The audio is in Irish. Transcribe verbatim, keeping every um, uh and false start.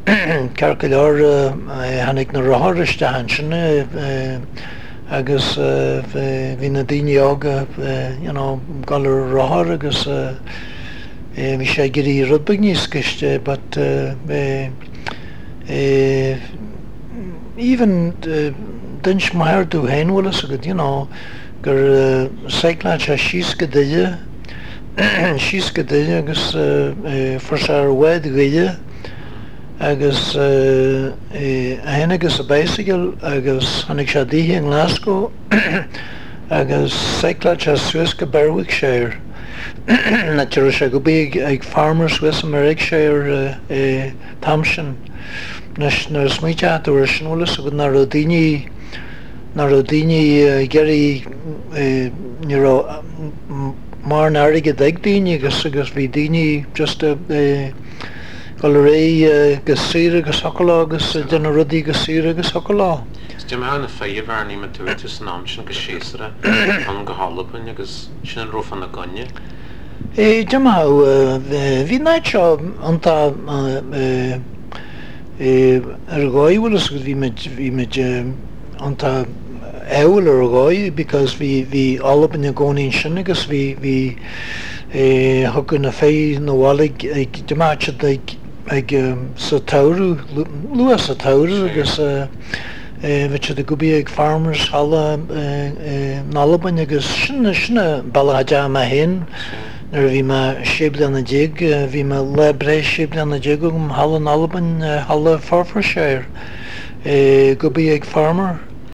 Cearcail leor hanig na rathairiste hansin agus bhí na daoine aga you know galar rathair agus bhí sé gurí rudbig níos ciste, but uh, uh, even duns mair dú héinhuilas agad, you know, gur seicláid sé síos go duile, síos go duile agus for sé ar bhaid gaile agus a hen agus a béisigeil agus hanig sé daoithe in Glasgow agus seicláid sé Suas go beirmhaigh séir. Na tíir sé go bíag ag farmer Suas mar ag séir tamsin nes na smuoite úair sin bhlas agad na daoine na daoine geirí ní mar náirigh ag daoine agus agus bhí daoine just go ré go saoire agus socolá agus den rudaí go saoire agus socolá. Dim na féomhharní me túirte san am sin go séasara an go hálapain agus sin an rofa na gonne? É dim bhí náid seo antá ar gáidhlas go bhí meid antá éil ar gáid because bhí bhí álapain na gcónaín sin agus bhí bhí thugann na fé nó bhálaigh ag demátead ag ag sa tairú luas sa tairú agus bheit sé go bhí ag farmers hala nálabain agus sinna sinna bailthe me héin nar bhí me sébli na déag bhí me le bréis sébli na déag gom hala nálabain hala farfar séir go bhí ag farmer